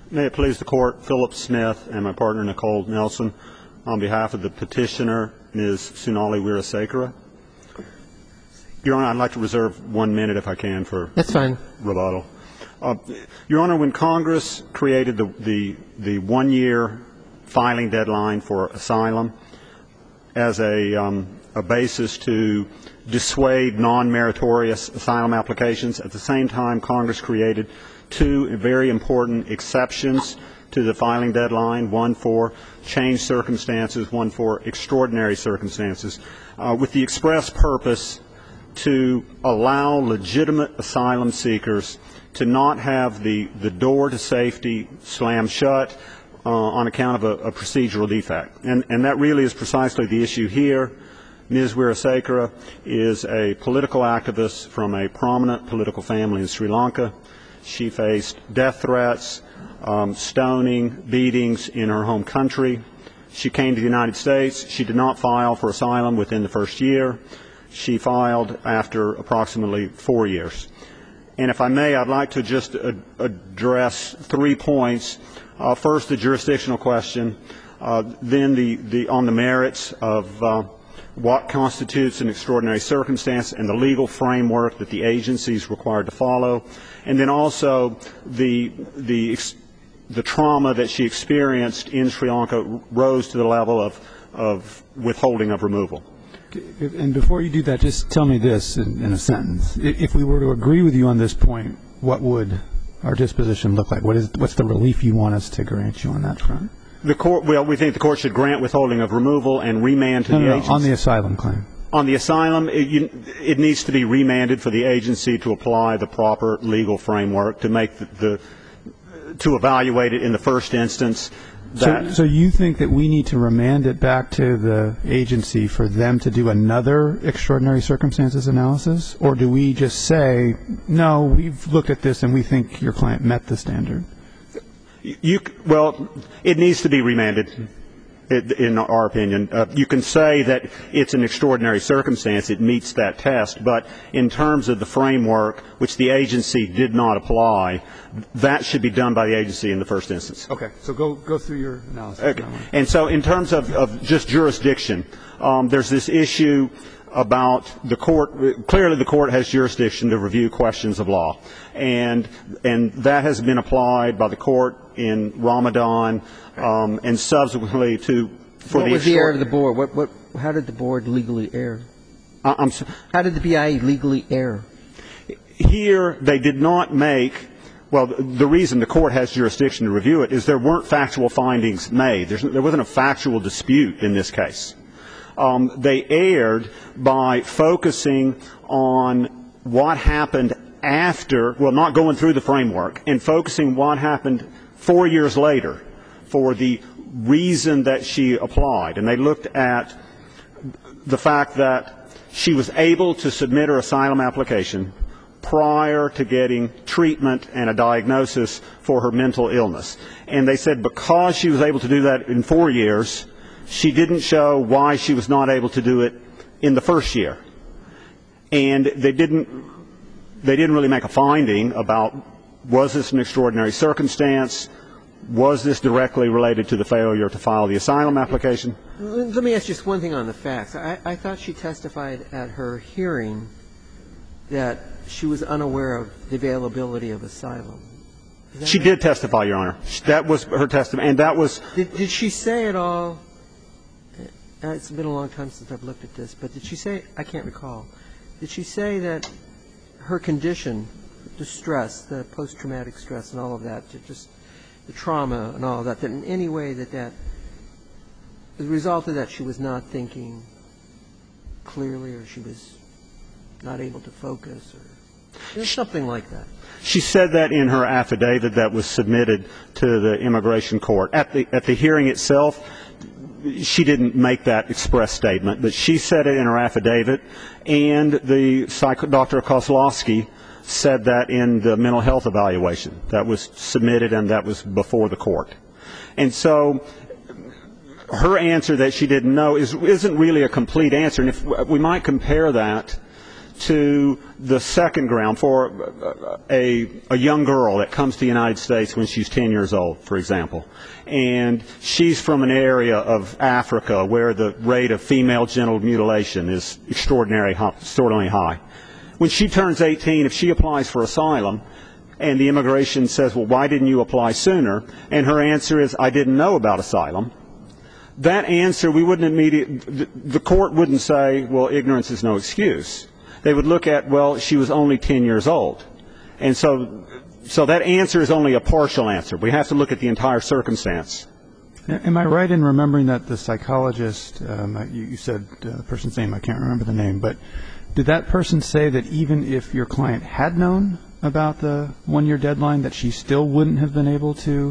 May it please the Court, Philip Smith and my partner Nicole Nelson, on behalf of the petitioner, Ms. Sunali Weerasethakul. Your Honor, I'd like to reserve 1 minute, if I can, for That's fine. Rebuttal. Your Honor, when Congress created the 1-year filing deadline for asylum as a basis to dissuade non-meritorious asylum applications, at the same time Congress created 2 very important exceptions to the filing deadline, one for changed circumstances, one for extraordinary circumstances, with the express purpose to allow legitimate asylum seekers to not have the door to safety slammed shut on account of a procedural defect. And that really is precisely the issue here. Ms. Weerasethakul is a political activist from a prominent political family in Sri Lanka. She faced death threats, stoning, beatings in her home country. She came to the United States. She did not file for asylum within the first year. She filed after approximately 4 years. And if I may, I'd like to just address 3 points. First, the jurisdictional question, then on the merits of what constitutes an extraordinary circumstance and the legal framework that the agency is required to follow, and then also the trauma that she experienced in Sri Lanka rose to the level of withholding of removal. And before you do that, just tell me this in a sentence. If we were to agree with you on this point, what would our disposition look like? What's the relief you want us to grant you on that front? We think the Court should grant withholding of removal and remand to the agency. On the asylum claim. On the asylum, it needs to be remanded for the agency to apply the proper legal framework to make to evaluate it in the first instance. So you think that we need to remand it back to the agency for them to do another extraordinary circumstances analysis? Or do we just say, no, we've looked at this and we think your client met the standard? Well, it needs to be remanded, in our opinion. You can say that it's an extraordinary circumstance, it meets that test, but in terms of the framework, which the agency did not apply, that should be done by the agency in the first instance. Okay, so go through your analysis. Okay. And so in terms of just jurisdiction, there's this issue about the Court. Clearly the Court has jurisdiction to review questions of law, and that has been applied by the Court in Ramadan and subsequently for what was the error of the Board? How did the Board legally err? How did the BIA legally err? Here they did not make. Well, the reason the Court has jurisdiction to review it is there weren't factual findings made. There wasn't a factual dispute in this case. They erred by focusing on what happened after, well, not going through the framework, and focusing what happened 4 years later for the reason that she applied. And they looked at the fact that she was able to submit her asylum application prior to getting treatment and a diagnosis for her mental illness. And they said because she was able to do that in 4 years, she didn't show why she was not able to do it in the first year. And they didn't really make a finding about, was this an extraordinary circumstance? Was this directly related to the failure to file the asylum application? Let me ask just one thing on the facts. I thought she testified at her hearing that she was unaware of the availability of asylum. She did testify, Your Honor. That was her testimony. And that was – Did she say at all – it's been a long time since I've looked at this, but did she say – I can't recall. Did she say that her condition, the stress, the post-traumatic stress and all of that, just the trauma and all of that, that in any way that as a result of that she was not thinking clearly or she was not able to focus or something like that? She said that in her affidavit that was submitted to the immigration court. At the hearing itself, she didn't make that express statement, but she said it in her affidavit, and Dr. Kozlowski said that in the mental health evaluation that was submitted and that was before the court. And so her answer that she didn't know isn't really a complete answer. And if we might compare that to the second ground for a young girl that comes to the United States when she's 10 years old, for example, and she's from an area of Africa where the rate of female genital mutilation is extraordinarily high. When she turns 18, if she applies for asylum, and the immigration says, well, why didn't you apply sooner? And her answer is, I didn't know about asylum. That answer, the court wouldn't say, well, ignorance is no excuse. They would look at, well, she was only 10 years old. And so that answer is only a partial answer. We have to look at the entire circumstance. Am I right in remembering that the psychologist, you said the person's name, I can't remember the name, but did that person say that even if your client had known about the one-year deadline, that she still wouldn't have been able to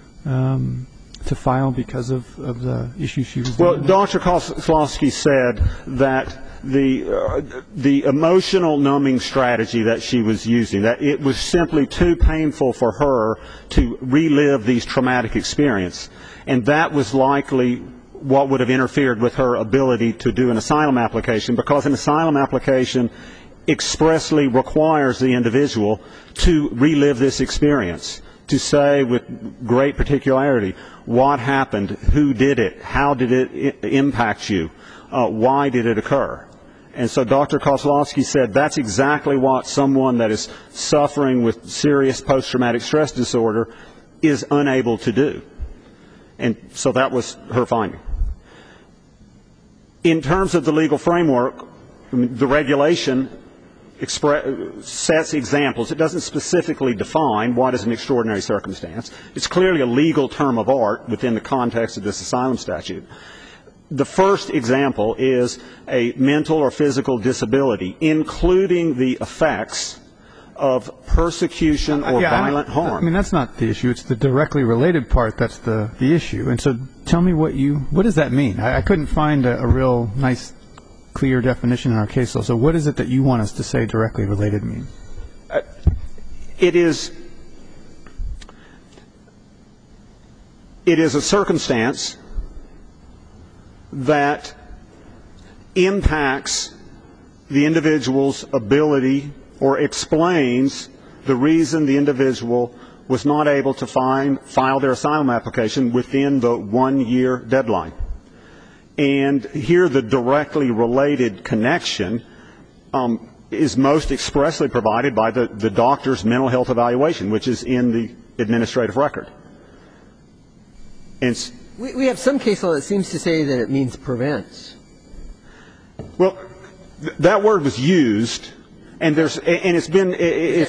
file because of the issue she was dealing with? Well, Dr. Kozlowski said that the emotional numbing strategy that she was using, that it was simply too painful for her to relive these traumatic experiences, and that was likely what would have interfered with her ability to do an asylum application, because an asylum application expressly requires the individual to relive this experience, to say with great particularity what happened, who did it, how did it impact you, why did it occur. And so Dr. Kozlowski said that's exactly what someone that is suffering with serious post-traumatic stress disorder is unable to do. And so that was her finding. In terms of the legal framework, the regulation sets examples. It doesn't specifically define what is an extraordinary circumstance. It's clearly a legal term of art within the context of this asylum statute. The first example is a mental or physical disability, including the effects of persecution or violent harm. I mean, that's not the issue. It's the directly related part that's the issue. And so tell me what does that mean? I couldn't find a real nice, clear definition in our case law. So what is it that you want us to say directly related means? It is a circumstance that impacts the individual's ability or explains the reason the individual was not able to file their asylum application within the 1-year deadline. And here the directly related connection is most expressly provided by the doctor's mental health evaluation, which is in the administrative record. And we have some case law that seems to say that it means prevents. Well, that word was used, and it's been. Does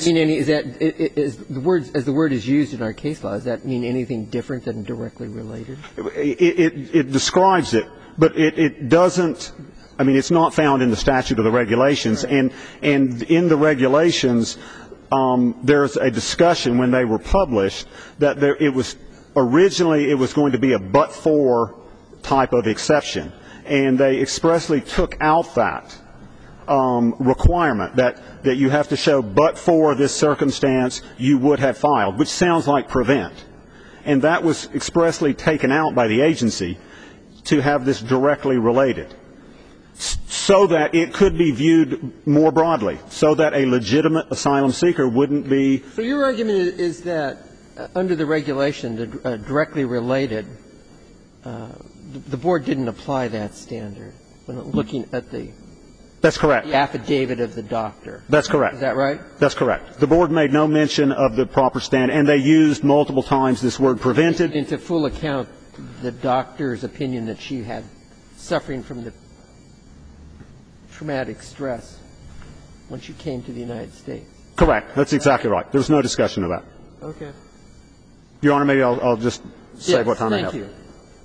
the word is used in our case law, does that mean anything different than directly related? It describes it, but it doesn't. I mean, it's not found in the statute or the regulations, right. and in the regulations, there's a discussion when they were published that originally it was going to be a but-for type of exception, and they expressly took out that requirement that you have to show but for this circumstance you would have filed, which sounds like prevent. And that was expressly taken out by the agency to have this directly related, so that it could be viewed more broadly, so that a legitimate asylum seeker wouldn't be. So your argument is that under the regulation, the directly related, the board didn't apply that standard when looking at the. That's correct. The affidavit of the doctor. That's correct. Is that right? That's correct. The board made no mention of the proper standard, and they used multiple times this word prevented. Into full account the doctor's opinion that she had suffering from the traumatic stress when she came to the United States. Correct. That's exactly right. There's no discussion of that. Okay. Your Honor, maybe I'll just say what time I have. Thank you.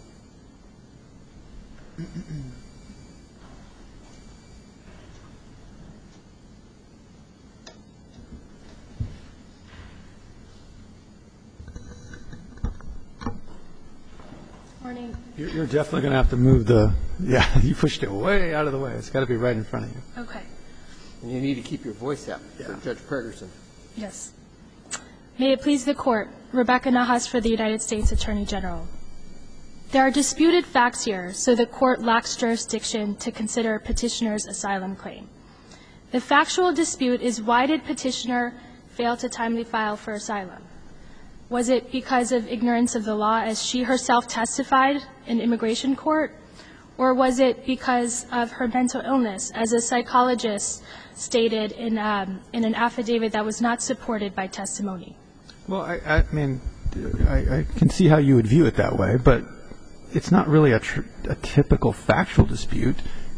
Morning. You're definitely going to have to move you pushed it way out of the way. It's got to be right in front of you. Okay. And you need to keep your voice up for Judge Ferguson. Yes. May it please the Court, Rebecca Nahas for the United States Attorney General. There are disputed facts here, so the Court lacks jurisdiction to consider petitioner's asylum claim. The factual dispute is, why did petitioner fail to timely file for asylum? Was it because of ignorance of the law, as she herself testified in immigration court? Or was it because of her mental illness, as a psychologist stated in an affidavit that was not supported by testimony? Well, I mean, I can see how you would view it that way, but it's not really a typical factual dispute.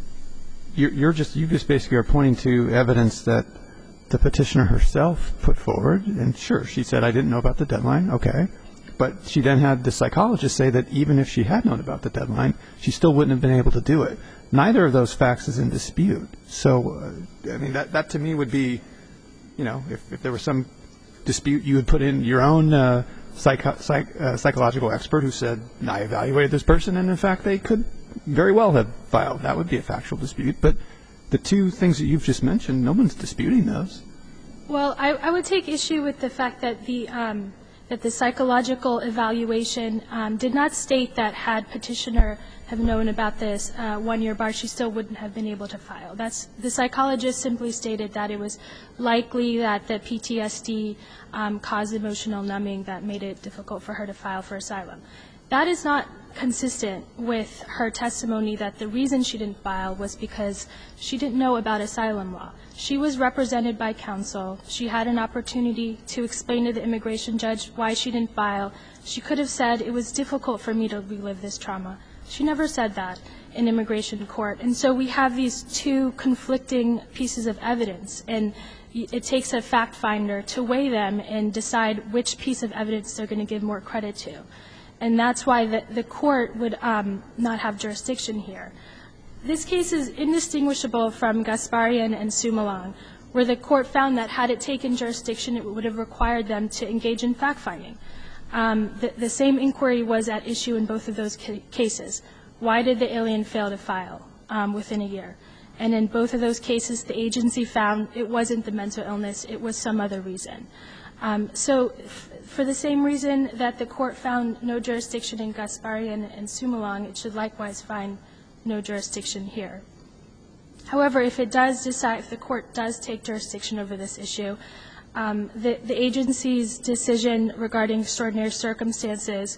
You just basically are pointing to evidence that the petitioner herself put forward, and sure, she said, I didn't know about the deadline, okay. But she then had the psychologist say that even if she had known about the deadline, she still wouldn't have been able to do it. Neither of those facts is in dispute. So, I mean, that to me would be, you know, if there was some dispute, you would put in your own psychological expert who said, I evaluated this person, and in fact they could very well have filed. That would be a factual dispute. But the two things that you've just mentioned, no one's disputing those. Well, I would take issue with the fact that the psychological evaluation did not state that had petitioner have known about this 1-year bar, she still wouldn't have been able to file. The psychologist simply stated that it was likely that the PTSD caused emotional numbing that made it difficult for her to file for asylum. That is not consistent with her testimony that the reason she didn't file was because she didn't know about asylum law. She was represented by counsel. She had an opportunity to explain to the immigration judge why she didn't file. She could have said, it was difficult for me to relive this trauma. She never said that in immigration court. And so we have these two conflicting pieces of evidence, and it takes a fact finder to weigh them and decide which piece of evidence they're going to give more credit to. And that's why the court would not have jurisdiction here. This case is indistinguishable from Gasparian and Sumalang, where the court found that had it taken jurisdiction, it would have required them to engage in fact-finding. The same inquiry was at issue in both of those cases. Why did the alien fail to file within a year? And in both of those cases, the agency found it wasn't the mental illness, it was some other reason. So for the same reason that the court found no jurisdiction in Gasparian and Sumalang, it should likewise find no jurisdiction here. However, if it does decide, if the court does take jurisdiction over this issue, the agency's decision regarding extraordinary circumstances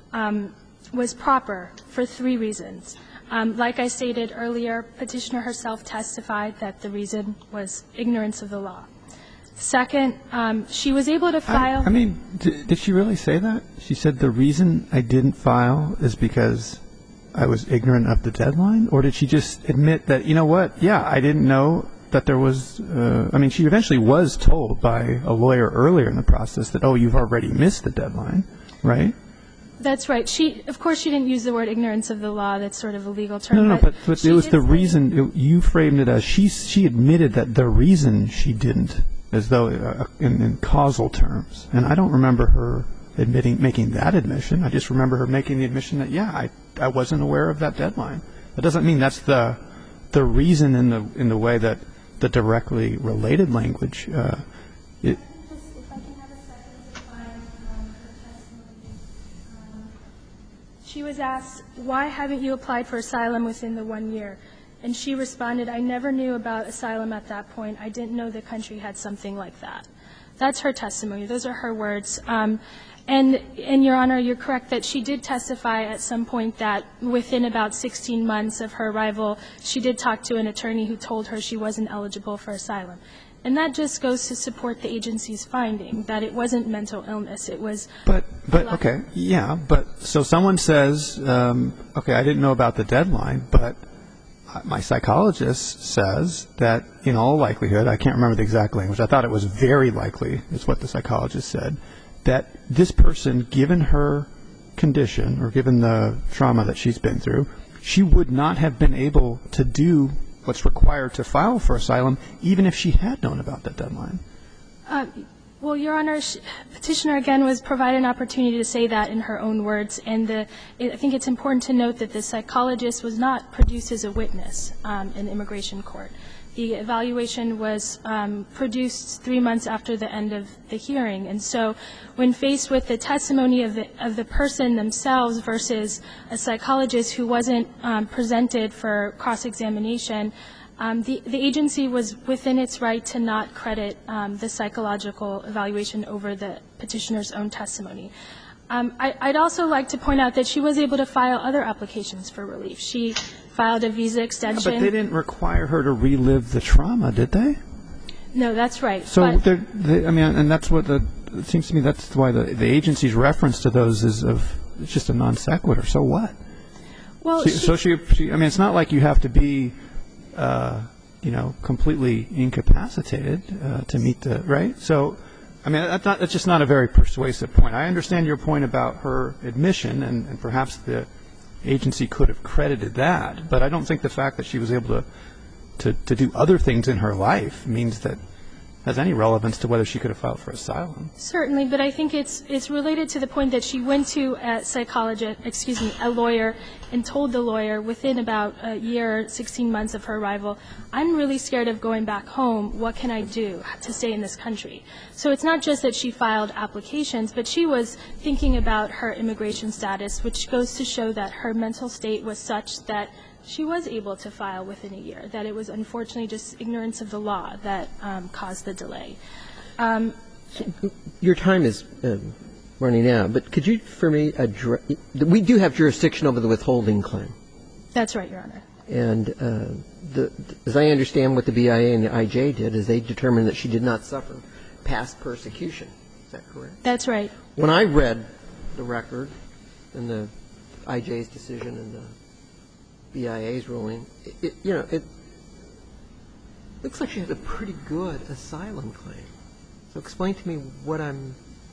was proper for 3 reasons. Like I stated earlier, petitioner herself testified that the reason was ignorance of the law. Second, she was able to file. I mean, did she really say that? She said the reason I didn't file is because I was ignorant of the deadline? Or did she just admit that, you know what, yeah, I didn't know that there was, I mean, she eventually was told by a lawyer earlier in the process that, oh, you've already missed the deadline, right? That's right. Of course, she didn't use the word ignorance of the law. That's sort of a legal term. No, but it was the reason, you framed it as she admitted that the reason she didn't, as though in causal terms. And I don't remember her making that admission. I just remember her making the admission that, yeah, I wasn't aware of that deadline. That doesn't mean that's the reason in the way that the directly related language. If I can have a second to find her testimony. She was asked, why haven't you applied for asylum within the 1 year? And she responded, I never knew about asylum at that point. I didn't know the country had something like that. That's her testimony. Those are her words. And, Your Honor, you're correct that she did testify at some point that within about 16 months of her arrival, she did talk to an attorney who told her she wasn't eligible for asylum. And that just goes to support the agency's finding that it wasn't mental illness. It was. But okay, yeah. But so someone says, okay, I didn't know about the deadline, but my psychologist says that in all likelihood, I can't remember the exact language. I thought it was very likely, is what the psychologist said, that this person, given her condition or given the trauma that she's been through, she would not have been able to do what's required to file for asylum, even if she had known about that deadline. Well, Your Honor, petitioner, again, was provided an opportunity to say that in her own words. And I think it's important to note that the psychologist was not produced as a witness in immigration court. The evaluation was produced 3 months after the end of the hearing. And so when faced with the testimony of the person themselves versus a psychologist who wasn't presented for cross-examination, The agency was within its right to not credit the psychological evaluation over the petitioner's own testimony. I'd also like to point out that she was able to file other applications for relief. She filed a visa extension. But they didn't require her to relive the trauma, did they? No, that's right. So, I mean, and that's what it seems to me that's why the agency's reference to those is it's just a non sequitur. So what? Well, I mean, it's not like you have to be, completely incapacitated to meet the, right? So, I mean, that's just not a very persuasive point. I understand your point about her admission, and perhaps the agency could have credited that, but I don't think the fact that she was able to do other things in her life means that has any relevance to whether she could have filed for asylum. Certainly, but I think it's related to the point that she went to a lawyer, and told the lawyer within about a year, 16 months of her arrival, I'm really scared of going back home. What can I do to stay in this country? So it's not just that she filed applications, but she was thinking about her immigration status, which goes to show that her mental state was such that she was able to file within a year, that it was unfortunately just ignorance of the law that caused the delay. Your time is running out, but could you, for me, address – we do have jurisdiction over the withholding claim. That's right, Your Honor. And as I understand what the BIA and the IJ did is they determined that she did not suffer past persecution. Is that correct? That's right. When I read the record and the IJ's decision and the BIA's ruling, it looks like she has a pretty good asylum claim. So explain to me why I'm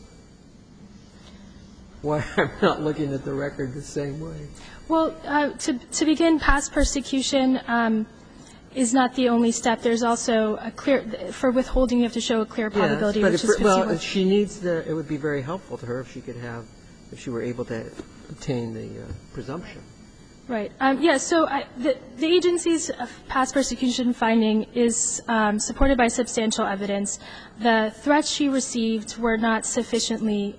not looking at the record the same way. Well, to begin, past persecution is not the only step. There's also a clear – for withholding, you have to show a clear probability, yes, which is 51. Well, she needs it would be very helpful to her if she were able to obtain the presumption. Right. So the agency's past persecution finding is supported by substantial evidence. The threats she received were not sufficiently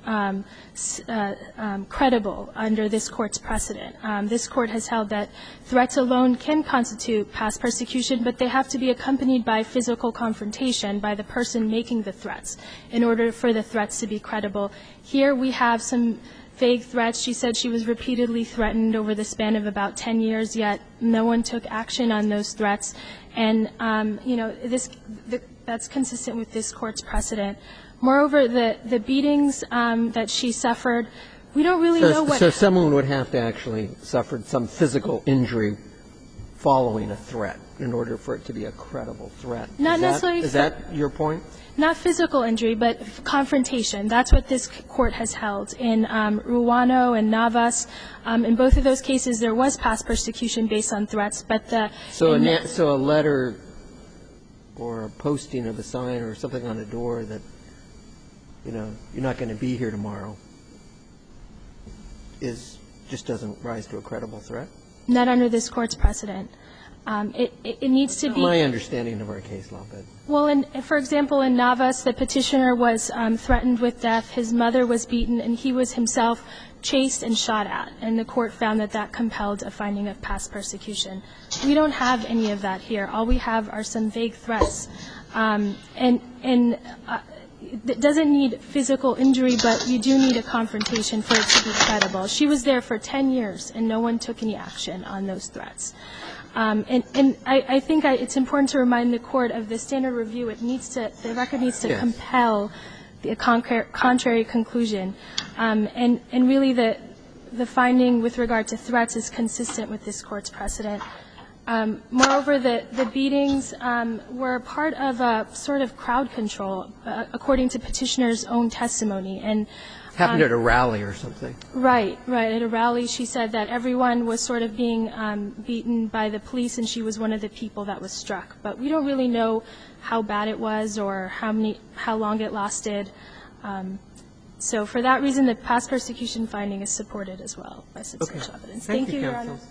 credible under this Court's precedent. This Court has held that threats alone can constitute past persecution, but they have to be accompanied by physical confrontation by the person making the threats in order for the threats to be credible. Here we have some vague threats. She said she was repeatedly threatened over the span of about 10 years, yet no one took action on those threats. And, that's consistent with this Court's precedent. Moreover, the beatings that she suffered, we don't really know what – So someone would have to actually suffer some physical injury following a threat in order for it to be a credible threat. Not necessarily. Is that your point? Not physical injury, but confrontation. That's what this Court has held. In Ruano and Navas, in both of those cases, there was past persecution based on threats, but So a letter or a posting of a sign or something on a door that, you're not going to be here tomorrow just doesn't rise to a credible threat? Not under this Court's precedent. It needs to be – my understanding of our case law, but – Well, for example, in Navas, the petitioner was threatened with death. His mother was beaten, and he was himself chased and shot at. And the Court found that that compelled a finding of past persecution. We don't have any of that here. All we have are some vague threats. It doesn't need physical injury, but you do need a confrontation for it to be credible. She was there for 10 years, and no one took any action on those threats. And I think it's important to remind the Court of the standard review. The record needs to compel the contrary conclusion. And really the finding with regard to threats is consistent with this Court's precedent. Moreover, the beatings were part of a sort of crowd control, according to petitioner's own testimony. And happened at a rally or something. Right. At a rally, she said that everyone was sort of being beaten by the police, and she was one of the people that was struck. But we don't really know how bad it was or how long it lasted. So for that reason, the past persecution finding is supported as well by substantial evidence. Thank you, Your Honor.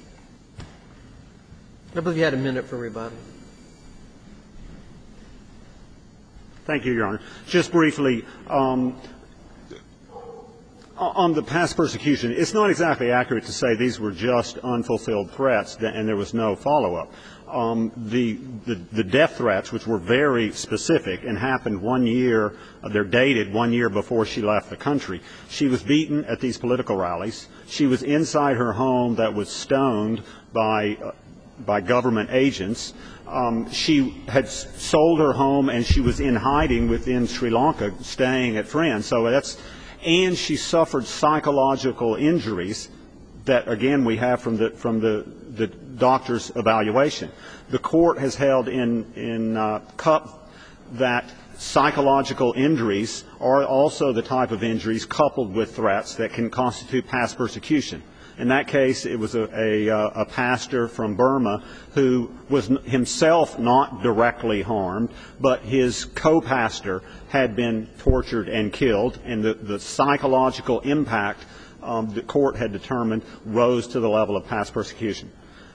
I believe you had a minute for rebuttal. Thank you, Your Honor. Just briefly, On the past persecution, it's not exactly accurate to say these were just unfulfilled threats and there was no follow-up. The death threats, which were very specific and happened 1 year, they're dated 1 year before she left the country. She was beaten at these political rallies. She was inside her home that was stoned by government agents. She had sold her home and she was in hiding within Sri Lanka, staying at friends. And she suffered psychological injuries that, again, we have from the doctor's evaluation. The court has held in Cup that psychological injuries are also the type of injuries coupled with threats that can constitute past persecution. In that case, it was a pastor from Burma who was himself not directly harmed, but his co-pastor had been tortured and killed, and the psychological impact the court had determined rose to the level of past persecution.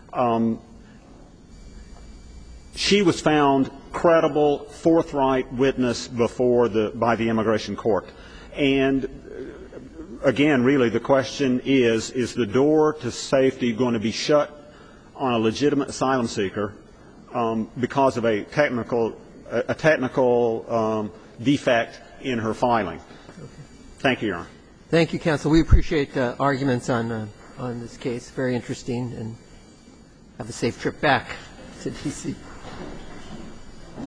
She was found credible, forthright witness by the immigration court. And again, really, the question is the door to safety going to be shut on a legitimate asylum seeker because of a technical defect in her filing? Thank you, Your Honor. Thank you, counsel. We appreciate the arguments on this case. Very interesting. And have a safe trip back to D.C.